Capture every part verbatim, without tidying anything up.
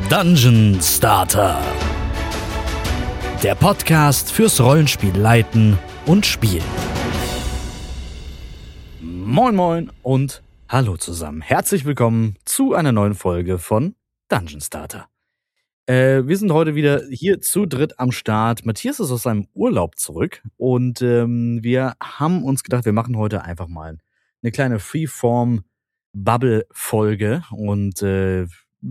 Dungeon Starter. Der Podcast fürs Rollenspiel leiten und spielen. Moin moin und hallo zusammen. Herzlich willkommen zu einer neuen Folge von Dungeon Starter. Äh, wir sind heute wieder hier zu dritt am Start. Matthias ist aus seinem Urlaub zurück und ähm, wir haben uns gedacht, wir machen heute einfach mal eine kleine Freeform-Bubble-Folge und äh,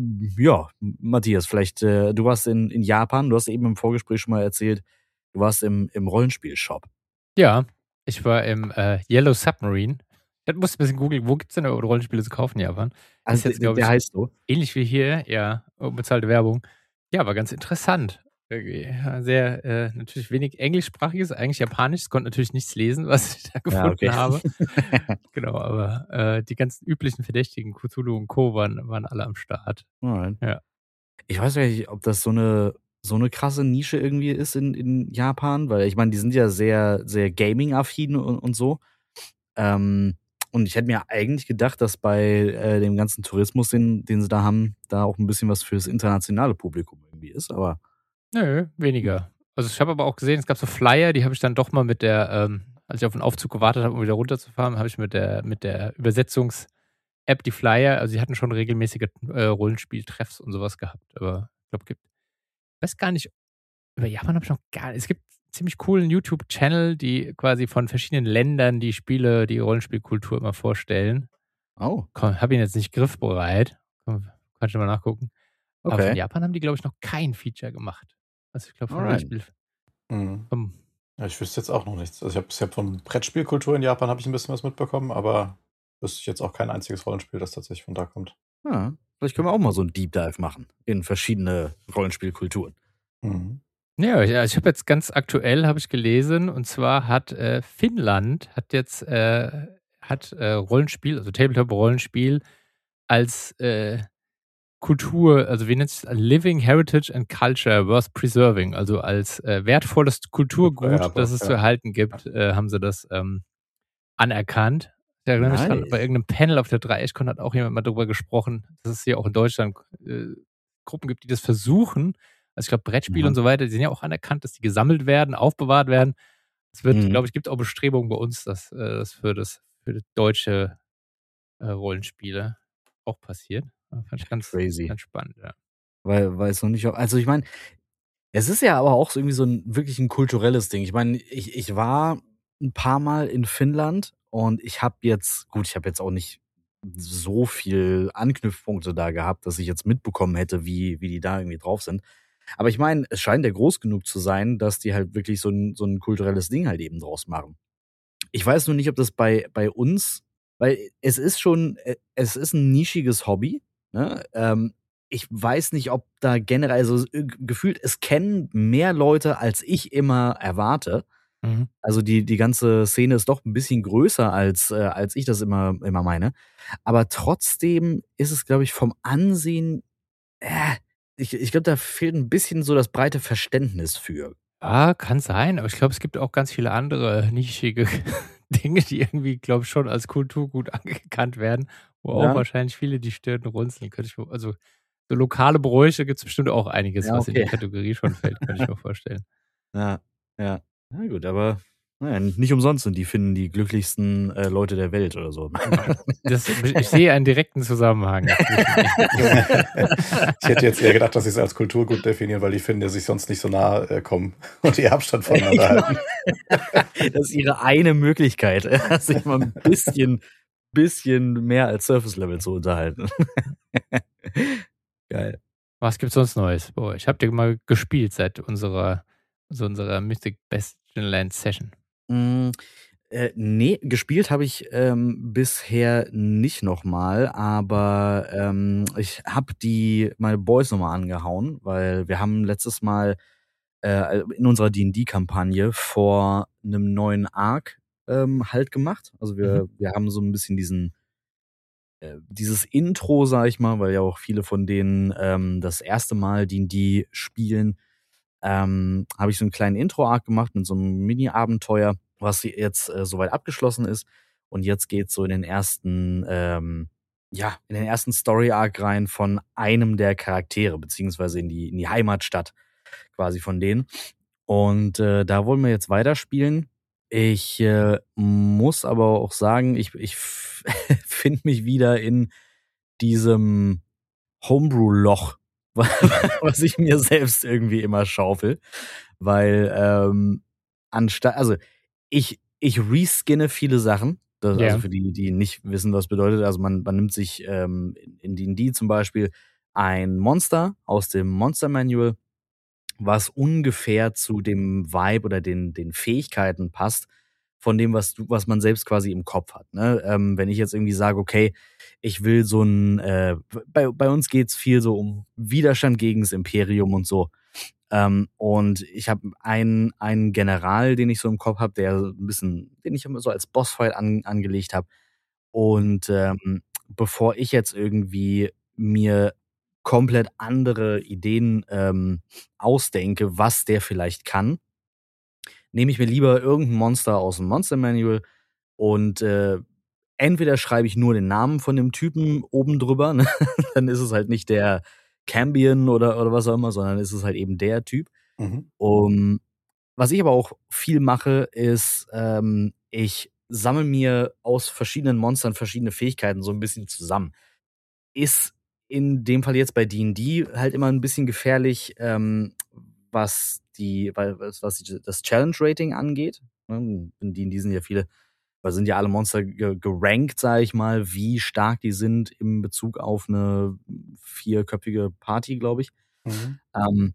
ja, Matthias, vielleicht, äh, du warst in, in Japan, du hast eben im Vorgespräch schon mal erzählt, du warst im, im Rollenspiel-Shop. Ja, ich war im äh, Yellow Submarine. Ich musste ein bisschen googeln, wo gibt es denn Rollenspiele zu kaufen in Japan? Also Ist jetzt, der, glaube der ich, heißt so. ähnlich wie hier, ja, unbezahlte Werbung. Ja, war ganz interessant. Ja, sehr, äh, natürlich wenig englischsprachiges, eigentlich japanisch. Ich konnte natürlich nichts lesen, was ich da gefunden Ja, okay. habe. Genau, aber äh, die ganzen üblichen Verdächtigen, Cthulhu und Co. waren, waren alle am Start. Alright. Ja. Ich weiß gar nicht, ob das so eine, so eine krasse Nische irgendwie ist in, in Japan, weil ich meine, die sind ja sehr, sehr Gaming-affin und, und so. Ähm, und ich hätte mir eigentlich gedacht, dass bei äh, dem ganzen Tourismus, den, den sie da haben, da auch ein bisschen was fürs internationale Publikum irgendwie ist, aber. Nö, weniger. Also ich habe aber auch gesehen, es gab so Flyer, die habe ich dann doch mal mit der, ähm, als ich auf den Aufzug gewartet habe, um wieder runterzufahren, habe ich mit der, mit der Übersetzungs-App die Flyer, also sie hatten schon regelmäßige äh, Rollenspieltreffs und sowas gehabt, aber ich glaube, gibt, ich weiß gar nicht, über Japan habe ich noch gar nicht, es gibt einen ziemlich coolen YouTube-Channel, die quasi von verschiedenen Ländern die Spiele, die Rollenspielkultur immer vorstellen. Oh. Komm, habe ihn jetzt nicht griffbereit, Komm, kannst du mal nachgucken. Aber Okay. von Japan haben die, glaube ich, noch kein Feature gemacht. Also ich glaube, von Alright. Rollenspiel. Mhm. Vom, Ja, ich wüsste jetzt auch noch nichts. Also ich habe ich hab von Brettspielkultur in Japan habe ich ein bisschen was mitbekommen, aber wüsste ich jetzt auch kein einziges Rollenspiel, das tatsächlich von da kommt. Ja, vielleicht können wir auch mal so einen Deep Dive machen in verschiedene Rollenspielkulturen. Mhm. ja, ich, ich habe jetzt ganz aktuell, habe ich gelesen, und zwar hat äh, Finnland hat jetzt äh, hat äh, Rollenspiel, also Tabletop-Rollenspiel als äh, Kultur, also wie nennt es, Living Heritage and Culture worth preserving, also als äh, wertvolles Kulturgut, Kulturerbe, das es ja. zu erhalten gibt, äh, haben sie das ähm, anerkannt. Ich erinnere mich dran, Nice. bei irgendeinem Panel auf der Dreieckkon hat auch jemand mal darüber gesprochen, dass es hier auch in Deutschland äh, Gruppen gibt, die das versuchen. Also ich glaube, Brettspiele Mhm. und so weiter, die sind ja auch anerkannt, dass die gesammelt werden, aufbewahrt werden. Es wird, Mhm. glaube ich, gibt auch Bestrebungen bei uns, dass äh, das für das für das deutsche äh, Rollenspiele auch passiert. Das fand ich ganz, Crazy. ganz spannend, ja. Weil, weil es noch nicht, also ich meine, es ist ja aber auch so irgendwie so ein wirklich ein kulturelles Ding. Ich meine, ich, ich war ein paar Mal in Finnland und ich habe jetzt, gut, ich habe jetzt auch nicht so viel Anknüpfpunkte da gehabt, dass ich jetzt mitbekommen hätte, wie, wie die da irgendwie drauf sind. Aber ich meine, es scheint ja groß genug zu sein, dass die halt wirklich so ein, so ein kulturelles Ding halt eben draus machen. Ich weiß nur nicht, ob das bei, bei uns, weil es ist schon, äh, es ist ein nischiges Hobby, ne? Ähm, ich weiß nicht, ob da generell, also äh, gefühlt, es kennen mehr Leute, als ich immer erwarte. Mhm. Also die, die ganze Szene ist doch ein bisschen größer, als, äh, als ich das immer, immer meine. Aber trotzdem ist es, glaube ich, vom Ansehen, äh, ich, ich glaube, da fehlt ein bisschen so das breite Verständnis für. Ja, kann sein, aber ich glaube, es gibt auch ganz viele andere nischige Dinge, die irgendwie, glaube ich, schon als Kulturgut anerkannt werden, wo auch Ja, wahrscheinlich viele die Stirn runzeln. Könnte ich mir, also so lokale Bräuche gibt es bestimmt auch einiges, ja, was in die okay. Kategorie schon fällt, könnte ich mir vorstellen. Ja, ja. Na gut, aber naja, nicht umsonst sind die Finnen die glücklichsten äh, Leute der Welt oder so. Das, ich sehe einen direkten Zusammenhang. Ich hätte jetzt eher gedacht, dass sie es als Kulturgut definieren, weil die Finnen ja sich sonst nicht so nah äh, kommen und die Abstand voneinander halten. Das ist ihre eine Möglichkeit, sich mal ein bisschen, bisschen mehr als Surface Level zu unterhalten. Geil. Was gibt's sonst Neues bei euch? Habt ihr mal gespielt seit unserer, so unserer Mythic Bastionland Session? Mm, äh, nee, gespielt habe ich ähm, bisher nicht nochmal, aber ähm, ich habe die meine Boys nochmal angehauen, weil wir haben letztes Mal äh, in unserer D und D-Kampagne vor einem neuen Arc ähm, halt gemacht. Also wir, Mhm. wir haben so ein bisschen diesen äh, dieses Intro, sag ich mal, weil ja auch viele von denen ähm, das erste Mal D und D spielen, ähm, habe ich so einen kleinen Intro-Arc gemacht mit so einem Mini-Abenteuer, was jetzt äh, soweit abgeschlossen ist. Und jetzt geht's so in den ersten, ähm, ja, in den ersten Story-Arc rein von einem der Charaktere, beziehungsweise in die, in die Heimatstadt quasi von denen. Und äh, da wollen wir jetzt weiterspielen. Ich äh, muss aber auch sagen, ich, ich finde mich wieder in diesem Homebrew-Loch, was ich mir selbst irgendwie immer schaufel. Weil ähm, anstatt, also ich, ich reskinne viele Sachen. Das, Ja. Also für die, die nicht wissen, was bedeutet, also man, man nimmt sich ähm, in D und D zum Beispiel ein Monster aus dem Monster Manual, was ungefähr zu dem Vibe oder den, den Fähigkeiten passt, von dem, was du, was man selbst quasi im Kopf hat. Ne? Ähm, wenn ich jetzt irgendwie sage, okay, ich will so ein, äh, bei, bei uns geht's viel so um Widerstand gegen das Imperium und so. Ähm, und ich habe einen, einen General, den ich so im Kopf habe, der so ein bisschen, den ich immer so als Bossfight an, angelegt habe. Und ähm, bevor ich jetzt irgendwie mir komplett andere Ideen ähm, ausdenke, was der vielleicht kann, nehme ich mir lieber irgendein Monster aus dem Monster Manual und äh, entweder schreibe ich nur den Namen von dem Typen oben drüber, ne? Dann ist es halt nicht der Cambion oder, oder was auch immer, sondern ist es halt eben der Typ. Mhm. Um, was ich aber auch viel mache, ist, ähm, ich sammle mir aus verschiedenen Monstern verschiedene Fähigkeiten so ein bisschen zusammen. Ist in dem Fall jetzt bei D und D halt immer ein bisschen gefährlich, ähm, was die, weil was was die, das Challenge-Rating angeht. Ne? In D und D sind ja viele, weil sind ja alle Monster ge gerankt, sage ich mal, wie stark die sind im Bezug auf eine vierköpfige Party, glaube ich. Mhm. Ähm,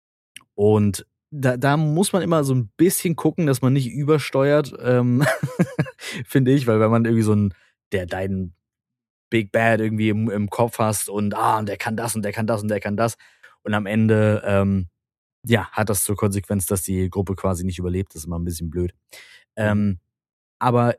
und da, da muss man immer so ein bisschen gucken, dass man nicht übersteuert, ähm, finde ich, weil wenn man irgendwie so ein, der deinen Big Bad irgendwie im, im Kopf hast und ah, und der kann das und der kann das und der kann das. Und am Ende, ähm, ja, hat das zur Konsequenz, dass die Gruppe quasi nicht überlebt. Das ist immer ein bisschen blöd. Ähm, aber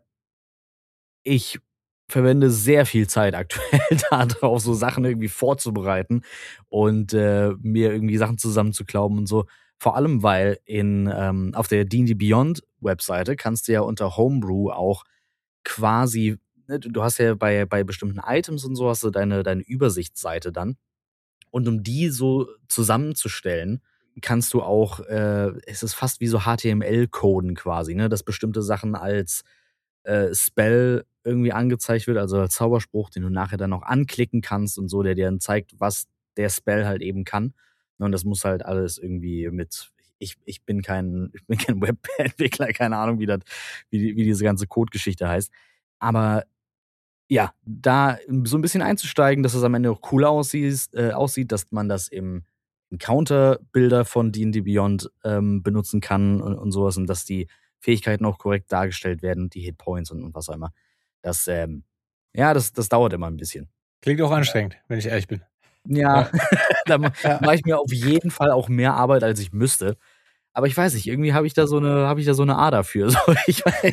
ich verwende sehr viel Zeit aktuell darauf, so Sachen irgendwie vorzubereiten und äh, mir irgendwie Sachen zusammenzuklauben und so. Vor allem, weil in ähm, auf der D und D Beyond Webseite kannst du ja unter Homebrew auch quasi, ne, du du hast ja bei bei bestimmten Items und so hast du deine deine Übersichtsseite dann. Und um die so zusammenzustellen, kannst du auch, äh, es ist fast wie so H T M L-Coden quasi, ne, dass bestimmte Sachen als äh, Spell irgendwie angezeigt wird, also als Zauberspruch, den du nachher dann noch anklicken kannst und so, der dir dann zeigt, was der Spell halt eben kann. Und das muss halt alles irgendwie mit, ich, ich bin kein, ich bin kein Webentwickler, keine Ahnung, wie das, wie, die- wie diese ganze Code-Geschichte heißt. Aber ja, da so ein bisschen einzusteigen, dass es am Ende auch cool aussieht, äh, aussieht, dass man das im Encounter-Bilder von D und D Beyond ähm, benutzen kann und, und sowas und dass die Fähigkeiten auch korrekt dargestellt werden, die Hitpoints und, und was auch immer. Das, ähm, ja, das, das dauert immer ein bisschen. Klingt auch anstrengend, wenn ich ehrlich bin. Ja, da ma- Ja. mache ich mir auf jeden Fall auch mehr Arbeit, als ich müsste. Aber ich weiß nicht, irgendwie habe ich da so eine, habe ich da so eine Ader für. So, ich weiß.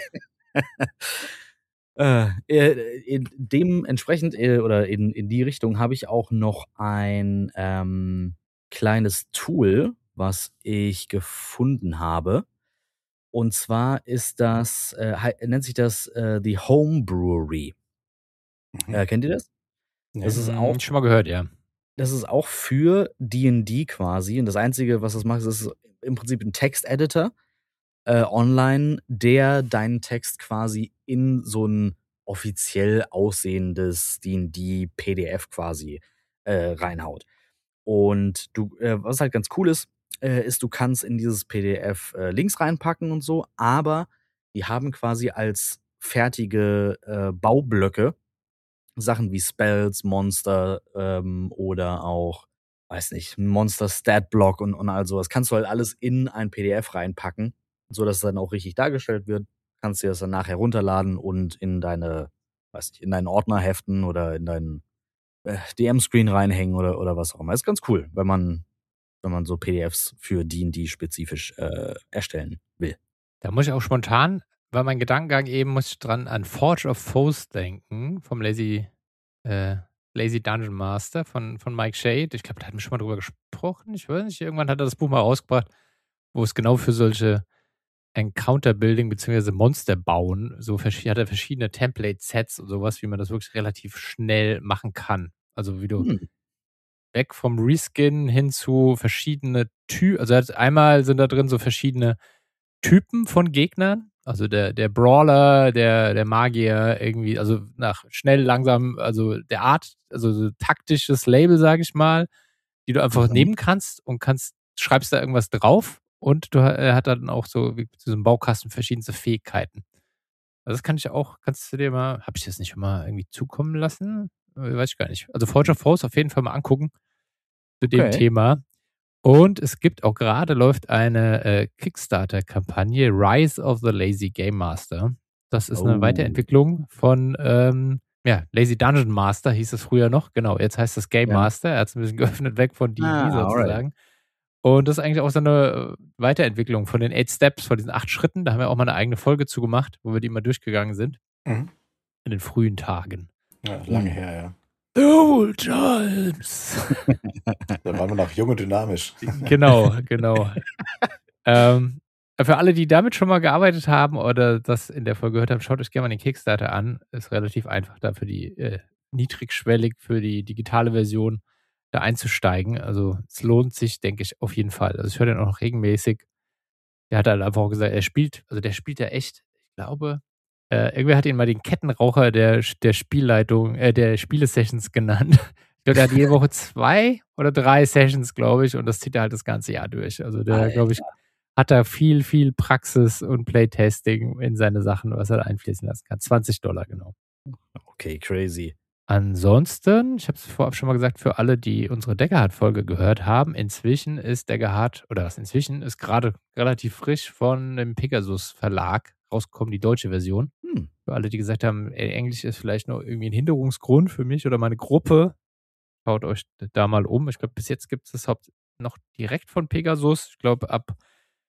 Äh, äh, in dementsprechend äh, oder in, in die Richtung habe ich auch noch ein ähm, kleines Tool, was ich gefunden habe. Und zwar ist das, äh, hei- nennt sich das äh, die Home Brewery. Mhm. Äh, kennt ihr das? Nee. Das ist Hm, auch, schon mal gehört, ja. das ist auch für D und D quasi. Und das Einzige, was das macht, ist im Prinzip ein Text-Editor äh, online, der deinen Text quasi in so ein offiziell aussehendes D und D P D F quasi äh, reinhaut. Und du, äh, was halt ganz cool ist, äh, ist, du kannst in dieses P D F äh, Links reinpacken und so, aber die haben quasi als fertige äh, Baublöcke Sachen wie Spells, Monster ähm, oder auch, weiß nicht, ein Monster-Stat-Block und, und all sowas. Kannst du halt alles in ein P D F reinpacken, so dass es dann auch richtig dargestellt wird. Kannst dir das dann nachher runterladen und in deine, weiß nicht, in deinen Ordner heften oder in deinen äh, D M-Screen reinhängen oder, oder was auch immer. Ist ganz cool, wenn man, wenn man so P D Fs für D und D spezifisch äh, erstellen will. Da muss ich auch spontan, weil mein Gedankengang eben, muss ich dran an Forge of Foes denken, vom Lazy, äh, Lazy Dungeon Master von, von Mike Shade. Ich glaube, da hatten wir schon mal drüber gesprochen. Ich weiß nicht, irgendwann hat er das Buch mal rausgebracht, wo es genau für solche Encounter-Building bzw. Monster bauen. So versch- hat er verschiedene Template-Sets und sowas, wie man das wirklich relativ schnell machen kann. Also wie du Hm. weg vom Reskin hin zu verschiedene Typen. Also er hat einmal sind da drin so verschiedene Typen von Gegnern. Also der, der Brawler, der, der Magier, irgendwie, also nach schnell, langsam, also der Art, also so taktisches Label, sage ich mal, die du einfach Mhm. nehmen kannst und kannst, schreibst da irgendwas drauf und du, er hat dann auch so wie zu so einem Baukasten verschiedenste Fähigkeiten. Also das kann ich auch, kannst du dir mal, habe ich das nicht schon mal irgendwie zukommen lassen? Äh, Weiß ich gar nicht. Also Forge of Foes auf jeden Fall mal angucken zu dem Okay. Thema. Und es gibt auch gerade läuft eine äh, Kickstarter-Kampagne, Rise of the Lazy Game Master. Das ist eine Oh. Weiterentwicklung von ähm, ja, Lazy Dungeon Master hieß es früher noch. Genau, jetzt heißt es Game Ja. Master. Er hat es ein bisschen geöffnet, weg von D und D Ah, alright. sozusagen. Und das ist eigentlich auch so eine äh, Weiterentwicklung von den Eight Steps, von diesen acht Schritten. Da haben wir auch mal eine eigene Folge zu gemacht, wo wir die mal durchgegangen sind. Mhm. In den frühen Tagen. Ja, lange Hm. her, ja. The old times. Da waren wir noch jung und dynamisch. Genau, genau. ähm, für alle, die damit schon mal gearbeitet haben oder das in der Folge gehört haben, schaut euch gerne mal den Kickstarter an. Ist relativ einfach da für die äh, niedrigschwellig für die digitale Version da einzusteigen. Also es lohnt sich, denke ich, auf jeden Fall. Also ich höre den auch noch regelmäßig. Der hat halt einfach auch gesagt, er spielt, also der spielt ja echt, ich glaube, äh, irgendwer hat ihn mal den Kettenraucher der, der Spielleitung, äh, der Spielesessions genannt. Ich glaube, der hat jede Woche zwei oder drei Sessions, glaube ich, und das zieht er halt das ganze Jahr durch. Also der, glaube ich, hat da viel, viel Praxis und Playtesting in seine Sachen, was er da einfließen lassen kann. zwanzig Dollar, genau. Okay, crazy. Ansonsten, ich habe es vorab schon mal gesagt, für alle, die unsere Deckerhardt-Folge gehört haben, inzwischen ist Deckerhardt, oder was inzwischen, ist gerade relativ frisch von dem Pegasus Verlag rausgekommen, die deutsche Version. Hm. Für alle, die gesagt haben, ey, Englisch ist vielleicht noch irgendwie ein Hinderungsgrund für mich oder meine Gruppe, schaut euch da mal um. Ich glaube, bis jetzt gibt es das Haupt noch direkt von Pegasus. Ich glaube, ab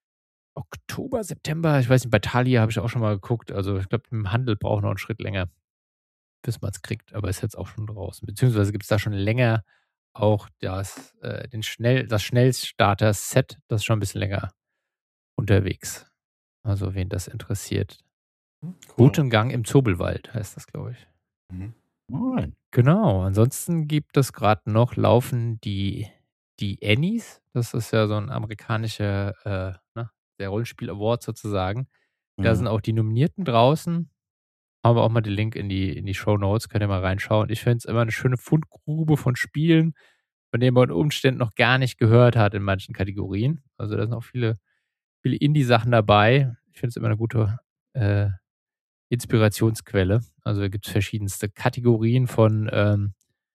Oktober, September, ich weiß nicht, bei Thalia habe ich auch schon mal geguckt. Also ich glaube, im Handel braucht noch einen Schritt länger, bis man es kriegt, aber ist jetzt auch schon draußen. Beziehungsweise gibt es da schon länger auch das, äh, den Schnell, das Schnellstarter-Set, das ist schon ein bisschen länger unterwegs. Also wen das interessiert. Cool. Botengang im Zobelwald heißt das, glaube ich. Mhm. Alright. Genau, ansonsten gibt es gerade noch laufen die, die Annies. Das ist ja so ein amerikanischer äh, ne, der Rollenspiel-Award sozusagen. Da Ja. sind auch die Nominierten draußen. Haben wir auch mal den Link in die, in die Show-Notes, könnt ihr mal reinschauen. Ich finde es immer eine schöne Fundgrube von Spielen, von denen man unter Umständen noch gar nicht gehört hat in manchen Kategorien. Also da sind auch viele, viele Indie-Sachen dabei. Ich finde es immer eine gute äh, Inspirationsquelle. Also da gibt es verschiedenste Kategorien von ähm,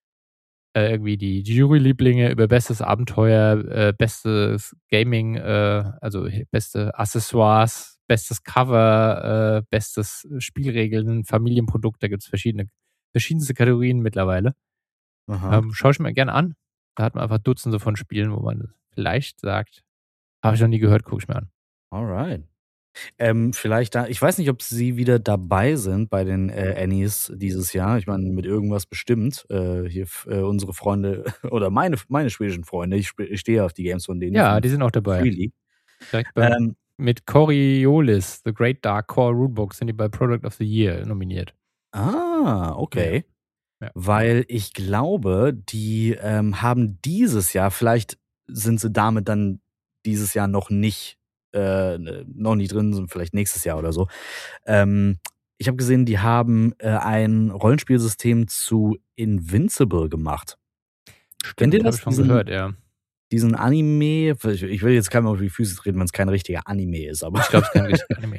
äh, irgendwie die Jury-Lieblinge über bestes Abenteuer, äh, bestes Gaming, äh, also beste Accessoires, bestes Cover, äh, bestes Spielregeln, Familienprodukt, da gibt es verschiedene, verschiedenste Kategorien mittlerweile. Aha. Ähm, Schaue ich mir gerne an. Da hat man einfach Dutzende von Spielen, wo man vielleicht sagt, habe ich noch nie gehört, gucke ich mir an. Alright. Ähm, vielleicht da, ich weiß nicht, ob sie wieder dabei sind bei den äh, Annies dieses Jahr. Ich meine, mit irgendwas bestimmt. Äh, hier f- äh, unsere Freunde oder meine, meine schwedischen Freunde, ich, sp- ich stehe auf die Games von denen. Ja, von die sind auch dabei. Freely. Direkt beim, Ähm, mit Coriolis, The Great Dark Core Rulebook, sind die bei Product of the Year nominiert. ah, okay. Ja. Weil ich glaube, die ähm, haben dieses Jahr, vielleicht sind sie damit dann dieses Jahr noch nicht, äh, noch nicht drin, sind vielleicht nächstes Jahr oder so. Ähm, ich habe gesehen, die haben äh, ein Rollenspielsystem zu Invincible gemacht. Kennt ihr Stimmt, habe das? ich schon Diesen, gehört, ja. diesen Anime? Ich ich will jetzt keinem auf die Füße treten, wenn es kein richtiger Anime ist, aber Ich glaube, es ist kein richtiger Anime.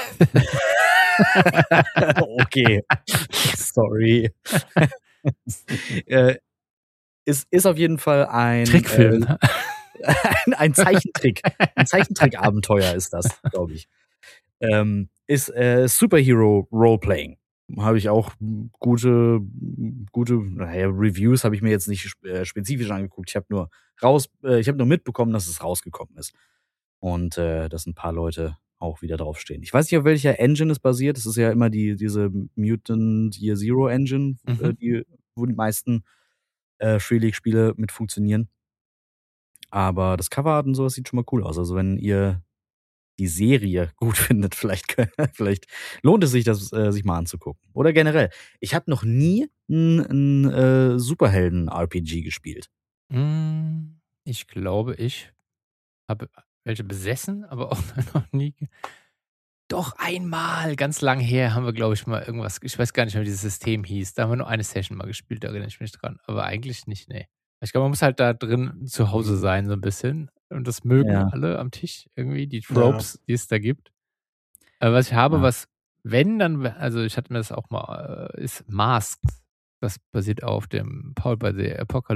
okay. Sorry. äh, ist, ist auf jeden Fall ein Trickfilm. Äh, ein, ein Zeichentrick. Ein Zeichentrick-Abenteuer ist das, glaube ich. Ähm, ist äh, Superhero Roleplaying. Habe ich auch gute, gute naja, Reviews habe ich mir jetzt nicht sp- äh, spezifisch angeguckt. Ich habe nur raus, äh, ich habe nur mitbekommen, dass es rausgekommen ist. Und äh, dass ein paar Leute auch wieder draufstehen. Ich weiß nicht, auf welcher Engine es basiert. Es ist ja immer die, diese Mutant Year Zero Engine, Mhm. äh, die, wo die meisten äh, Free League-Spiele mit funktionieren. Aber das Coverart und sowas sieht schon mal cool aus. Also wenn ihr die Serie gut findet, vielleicht, vielleicht lohnt es sich, das äh, sich mal anzugucken. Oder generell. Ich habe noch nie ein, ein äh, Superhelden-R P G gespielt. Hm, ich glaube, ich habe welche besessen, aber auch noch nie. ge- Doch einmal, ganz lang her, haben wir, glaube ich, mal irgendwas. Ich weiß gar nicht mehr, wie dieses System hieß. Da haben wir nur eine Session mal gespielt, da erinnere ich mich dran. Aber eigentlich nicht, nee. Ich glaube, man muss halt da drin zu Hause Mhm. sein, so ein bisschen. Und das mögen Ja. alle am Tisch irgendwie, die Ja. Tropes, die es da gibt. Aber was ich habe, Ja. was, wenn, dann, also ich hatte mir das auch mal, äh, ist Masks. Das basiert auf dem Powered by the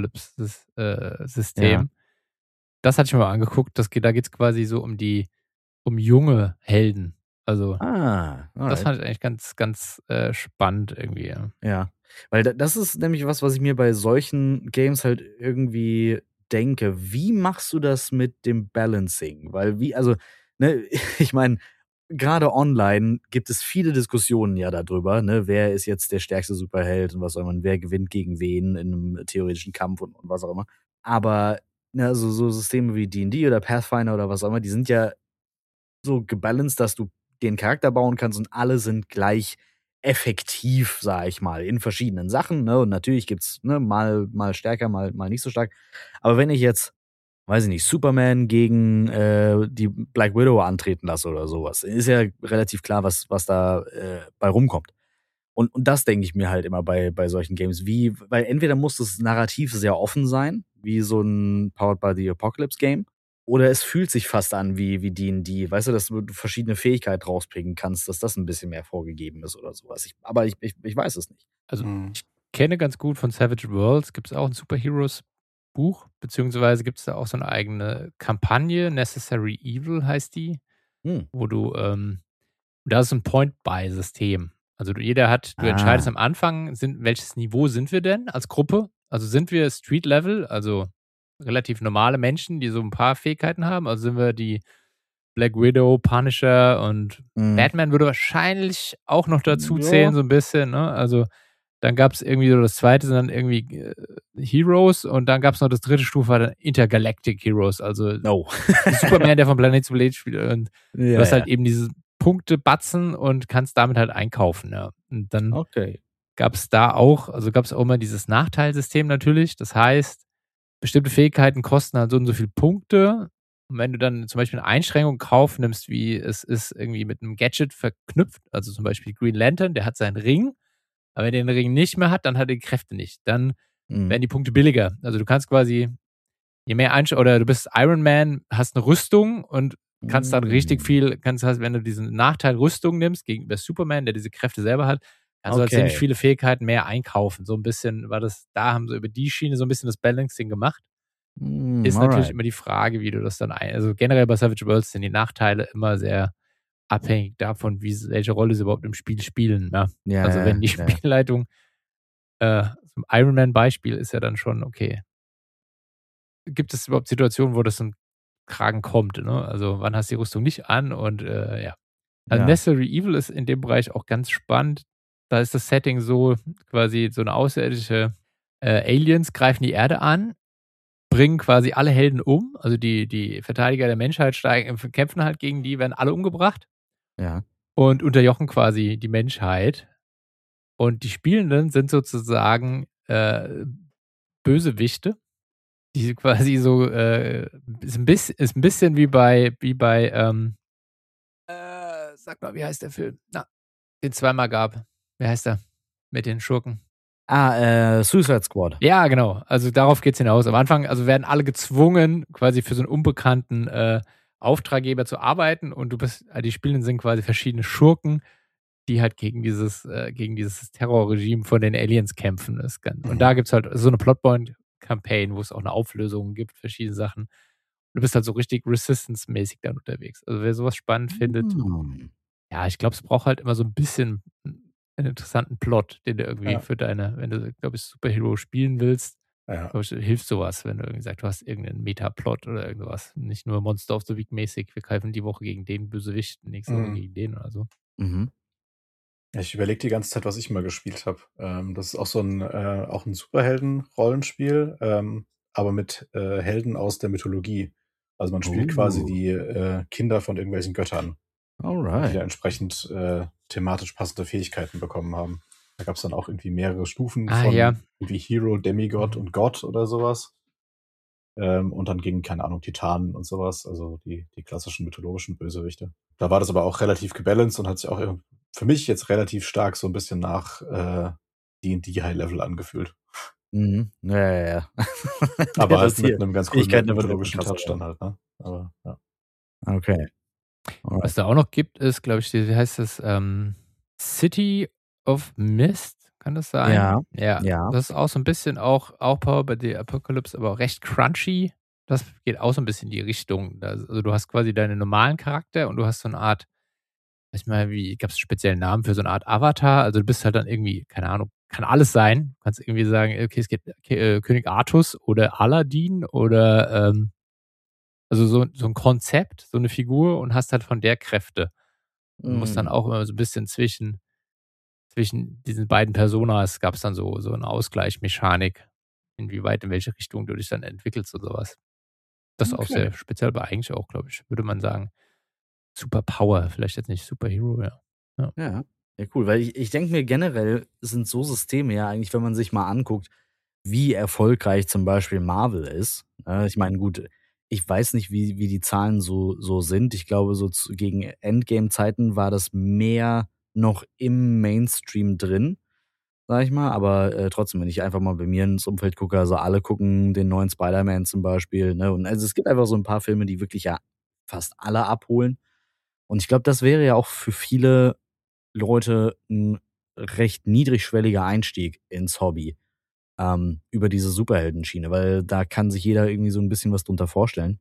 Apocalypse-System. Ja. Das hatte ich mir mal angeguckt. Das geht, da geht es quasi so um die, um junge Helden. Also, Ah, das alright. fand ich eigentlich ganz, ganz äh, spannend irgendwie. Ja. Ja, weil da, das ist nämlich was, was ich mir bei solchen Games halt irgendwie denke. Wie machst du das mit dem Balancing? Weil wie, also, ne, ich meine, gerade online gibt es viele Diskussionen ja darüber, ne, wer ist jetzt der stärkste Superheld und was soll man, wer gewinnt gegen wen in einem theoretischen Kampf und, und was auch immer. Aber ne, also so Systeme wie D und D oder Pathfinder oder was auch immer, die sind ja so gebalanced, dass du den Charakter bauen kannst und alle sind gleich effektiv, sag ich mal, in verschiedenen Sachen. Ne? Und natürlich gibt's ne, mal, mal stärker, mal, mal nicht so stark. Aber wenn ich jetzt, weiß ich nicht, Superman gegen äh, die Black Widow antreten lasse oder sowas, ist ja relativ klar, was, was da äh, bei rumkommt. Und, und das denke ich mir halt immer bei, bei solchen Games. Wie, weil entweder muss das Narrativ sehr offen sein, wie so ein Powered by the Apocalypse Game, oder es fühlt sich fast an wie, wie D und D. Weißt du, dass du verschiedene Fähigkeiten rauspicken kannst, dass das ein bisschen mehr vorgegeben ist oder sowas. Ich, aber ich, ich, ich weiß es nicht. Also, Mhm. ich kenne ganz gut von Savage Worlds, gibt es auch ein Superheroes-Buch, beziehungsweise gibt es da auch so eine eigene Kampagne, Necessary Evil heißt die, Hm. wo du, ähm, da ist ein Point-Buy-System. Also du, jeder hat, du entscheidest Ah, am Anfang, sind, welches Niveau sind wir denn als Gruppe? Also sind wir Street-Level, also relativ normale Menschen, die so ein paar Fähigkeiten haben? Also sind wir die Black Widow, Punisher und hm. Batman würde wahrscheinlich auch noch dazu Ja. zählen, so ein bisschen, ne? Also dann gab es irgendwie so das zweite, sind dann irgendwie äh, Heroes und dann gab es noch das dritte Stufe, war dann Intergalactic Heroes, also Oh. Superman, der von Planet zu Planet spielt und du Ja, hast halt ja. eben diese Punkte batzen und kannst damit halt einkaufen, ja. Und dann Okay. gab es da auch, also gab es auch immer dieses Nachteilsystem natürlich. Das heißt, bestimmte Fähigkeiten kosten halt so und so viele Punkte. Und wenn du dann zum Beispiel eine Einschränkung in Kauf nimmst, wie es ist irgendwie mit einem Gadget verknüpft, also zum Beispiel Green Lantern, der hat seinen Ring, aber wenn er den Ring nicht mehr hat, dann hat er die Kräfte nicht. Dann Hm. werden die Punkte billiger. Also du kannst quasi, je mehr Einsch oder du bist Iron Man, hast eine Rüstung und kannst dann richtig Hm. viel, kannst halt, wenn du diesen Nachteil Rüstung nimmst gegenüber Superman, der diese Kräfte selber hat, kannst du halt ziemlich Okay. viele Fähigkeiten mehr einkaufen. So ein bisschen war das, da haben sie über die Schiene so ein bisschen das Balancing gemacht. Hm, Ist natürlich alright. immer die Frage, wie du das dann ein, also generell bei Savage Worlds sind die Nachteile immer sehr abhängig davon, wie sie, welche Rolle sie überhaupt im Spiel spielen. Ja. Ja, Also wenn die ja, ja. Spielleitung äh, zum Iron Man Beispiel ist ja dann schon okay. Gibt es überhaupt Situationen, wo das zum Kragen kommt? Ne? Also wann hast du die Rüstung nicht an und äh, ja. Also Ja. Necessary Evil ist in dem Bereich auch ganz spannend. Da ist das Setting so quasi so eine außerirdische äh, Aliens greifen die Erde an, bringen quasi alle Helden um. Also die, die Verteidiger der Menschheit steigen, kämpfen halt gegen die, werden alle umgebracht Ja. und unterjochen quasi die Menschheit. Und die Spielenden sind sozusagen äh, Bösewichte, die quasi so äh, ist, ein bisschen, ist ein bisschen wie bei, wie bei ähm, äh, sag mal, wie heißt der Film? Na, den es zweimal gab. Wie heißt der? Mit den Schurken. Ah, äh, Suicide Squad. Ja, genau. Also darauf geht's hinaus. Am Anfang, also werden alle gezwungen, quasi für so einen unbekannten äh, Auftraggeber zu arbeiten und du bist, die Spielenden sind quasi verschiedene Schurken, die halt gegen dieses, äh, gegen dieses Terrorregime von den Aliens kämpfen. Das kann, und Mhm. da gibt's halt so eine Plotpoint-Campaign, wo es auch eine Auflösung gibt, verschiedene Sachen. Du bist halt so richtig Resistance-mäßig dann unterwegs. Also wer sowas spannend findet, Hm. ja, ich glaube, es braucht halt immer so ein bisschen einen interessanten Plot, den du irgendwie Ja. für deine, wenn du, glaube ich, Superhero spielen willst, Ja. glaube ich, hilft sowas, wenn du irgendwie sagst, du hast irgendeinen Meta-Plot oder irgendwas. Nicht nur Monster of the Week mäßig, wir kämpfen die Woche gegen den Bösewicht, nächste Woche Mhm. gegen den oder so. Mhm. Ich überlege die ganze Zeit, was ich mal gespielt habe. Ähm, das ist auch so ein, äh, auch ein Superhelden-Rollenspiel, ähm, aber mit äh, Helden aus der Mythologie. Also man spielt quasi Uh. die äh, Kinder von irgendwelchen Göttern, die Alright. da entsprechend äh, thematisch passende Fähigkeiten bekommen haben. Da gab es dann auch irgendwie mehrere Stufen Ah, von ja. irgendwie Hero, Demigod Mhm. und Gott oder sowas. Ähm, und dann gegen, keine Ahnung, Titanen und sowas, also die, die klassischen mythologischen Bösewichte. Da war das aber auch relativ gebalanced und hat sich auch ir- für mich jetzt relativ stark so ein bisschen nach äh, D und D High-Level angefühlt. Mhm. Ja, ja, ja. Aber Der halt das mit hier einem ganz coolen Fähigkeiten aber etwas mythologischen krasser, Touch ja. dann halt, ne? Aber ja. Okay. Alright. Was da auch noch gibt, ist, glaube ich, die, wie heißt das? Ähm, City of Mist, kann das sein? Ja, Ja, ja. das ist auch so ein bisschen auch, auch Power by the Apocalypse, aber auch recht crunchy. Das geht auch so ein bisschen in die Richtung. Da- Also du hast quasi deinen normalen Charakter und du hast so eine Art, weiß ich mal, wie, gab es einen speziellen Namen für so eine Art Avatar? Also du bist halt dann irgendwie, keine Ahnung, kann alles sein. Du kannst irgendwie sagen, okay, es geht äh, König Artus oder Aladdin oder ähm, also so, so ein Konzept, so eine Figur und hast halt von der Kräfte. Und musst dann Mhm. auch immer so ein bisschen zwischen, zwischen diesen beiden Personas gab es dann so, so eine Ausgleichsmechanik, inwieweit, in welche Richtung du dich dann entwickelst und sowas. Das ist auch Okay. sehr speziell, aber eigentlich auch, glaube ich, würde man sagen, Superpower, vielleicht jetzt nicht Superhero, ja. Ja. Ja. Ja, cool, weil ich ich denke mir generell sind so Systeme ja eigentlich, wenn man sich mal anguckt, wie erfolgreich zum Beispiel Marvel ist. Äh, ich meine, gut, ich weiß nicht, wie wie die Zahlen so so sind. Ich glaube, so zu gegen Endgame-Zeiten war das mehr noch im Mainstream drin, sage ich mal. Aber, äh, trotzdem, wenn ich einfach mal bei mir ins Umfeld gucke, also alle gucken den neuen Spider-Man zum Beispiel, ne? Und also es gibt einfach so ein paar Filme, die wirklich ja fast alle abholen. Und ich glaube, das wäre ja auch für viele Leute ein recht niedrigschwelliger Einstieg ins Hobby, ähm, über diese Superheldenschiene, weil da kann sich jeder irgendwie so ein bisschen was drunter vorstellen.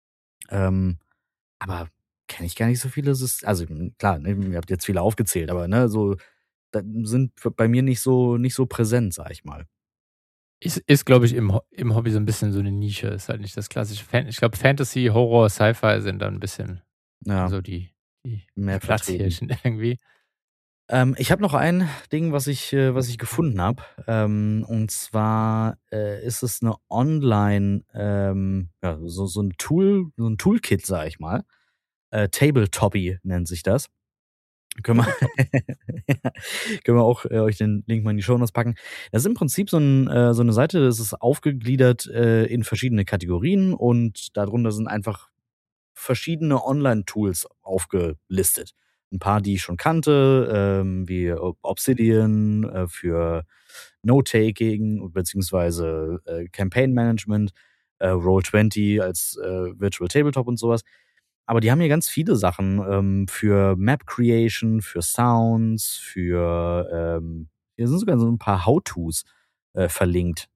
Ähm, aber kenne ich gar nicht so viele Sys also, hm, klar, ne, ihr habt jetzt viele aufgezählt, aber, ne, so da sind bei mir nicht so nicht so präsent, sage ich mal. Ist, ist glaube ich, im, Ho- im Hobby so ein bisschen so eine Nische. Ist halt nicht das klassische Fan. Ich glaube, Fantasy, Horror, Sci-Fi sind dann ein bisschen Ja, so die, die, die mehr vertreten. Platzhirschen irgendwie. Ähm, ich habe noch ein Ding, was ich äh, was ich gefunden habe. Ähm, und zwar, äh, ist es eine Online ähm, ja, so so ein Tool so ein Toolkit, sage ich mal. Äh, Tabletopy nennt sich das. Können wir Tabletop. ja, können wir auch, äh, euch den Link mal in die Shownotes packen. Das ist im Prinzip so 'n äh, so 'ne Seite, das ist aufgegliedert, äh, in verschiedene Kategorien und darunter sind einfach verschiedene Online-Tools aufgelistet. Ein paar, die ich schon kannte, ähm, wie Ob Obsidian, äh, für Note-Taking beziehungsweise, äh, Campaign Management, äh, Roll zwanzig als, äh, Virtual Tabletop und sowas. Aber die haben hier ganz viele Sachen, ähm, für Map Creation, für Sounds, für, ähm hier sind sogar so ein paar How-Tos, äh, verlinkt.